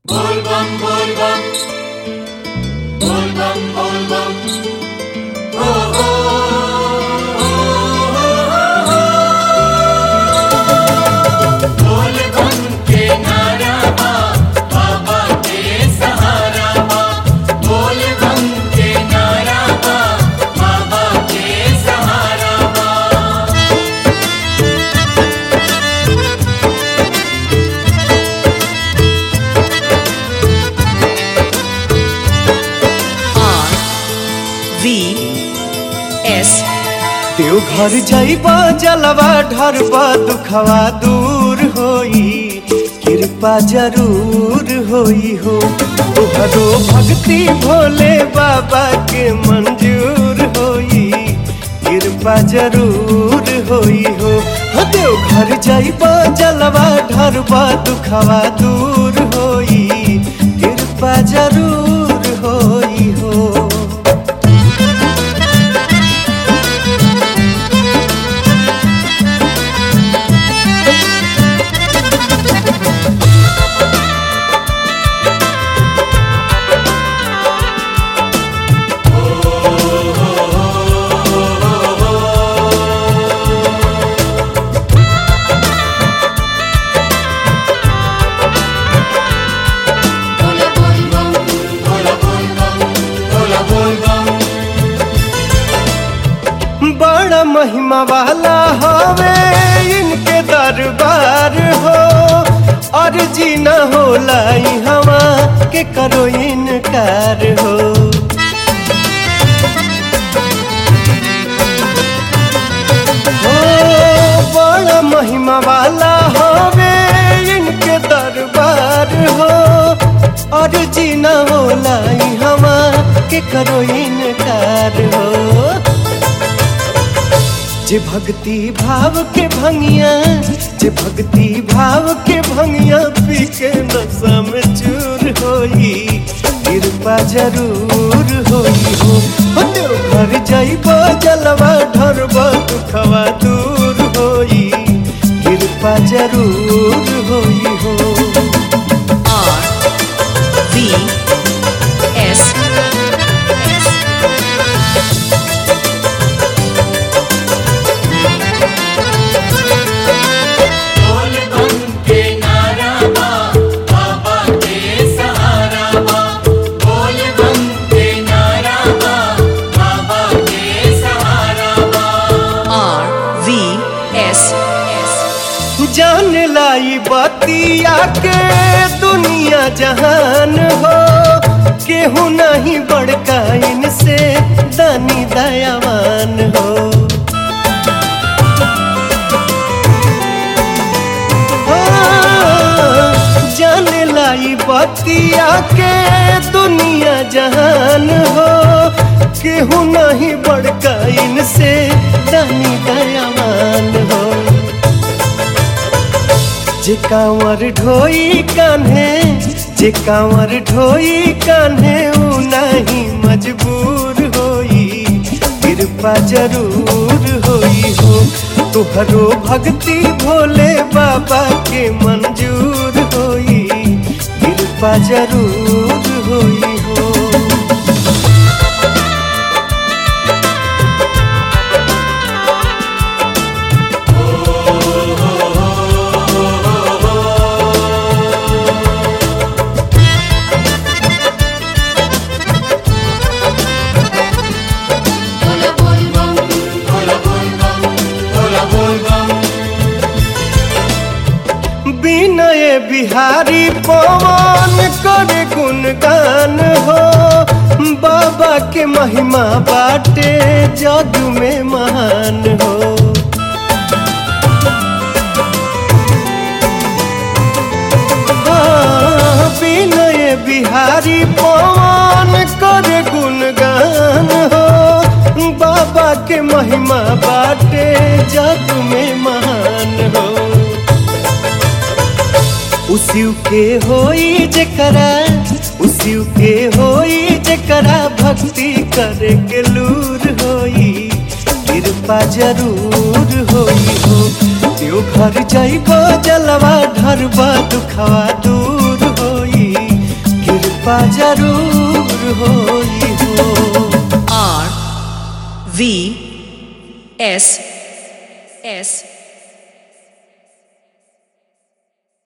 बोल बम बोल बम बोल बम बोल बम ओ हो बोल बम के नारा बा बाबा के सहारा बा बोल बम के नारा बा बाबा के सहारा बा RVS देवघर जाइबा जलवा ढरबा दुखवा दूर होई कृपा जरूर होई हो तोहरो भक्ति भोले बाबा के मंजूर होई कृपा जरूर होई हो देवघर जाइबा जलवा ढरबा दुखवा दूर होई कृपा जरूर होई हो। बोला बोल बम बोला बोल बम बोला बोल बम बड़ा महिमा वाला हवे इनके दरबार हो और जीना होला हवा के करो इनकार हो बड़ा महिमा वाला हवे इनके दरबार हो और जीना होला हवा के करो इनकार हो जे भक्ति भाव के भंगिया जे भक्ति भाव के भंगिया पी के नशा में चूर होई कृपा जरूर होई हो देवघर जाइबा जलवा ढरबा दुखवा दूर होई कृपा जरूर होई हो। RVS बोल बम के नारा बा बाबा के सहारा बा बोल बम के नारा बा बाबा के सहारा बा RVS जान लाई बतिया के दुनिया जहान हो केहू नहीं बड़का इनसे दानी दयावान हो जान लाई बतिया के दुनिया जहान हो केहू नहीं बड़का इनसे दानी दयावान हो जे कांवर ढोई कान्हे जे कांवर ढोई कान्हे ऊ नहीं मजबूर होई कृपा जरूर होई हो तुहरो भक्ति भोले बाबा के मंजूर होई कृपा जरूर होई हो। बोला बोल बम बोला बोल बम बोला बोल बम विनय बिहारी पवन करे गुणगान हो बाबा के महिमा बाटे जग में महान हो विनय बिहारी पवन करे गुणगान हो बाबा के महिमा बाटे जग में महान हो उसी के होई जकरा उसी के होई जकरा भक्ति करे के लूर होई कृपा जरूर होई हो देवघर जाइबो जलवा ढरबा दुखवा दूर होई कृपा जरूर होई हो। R V S S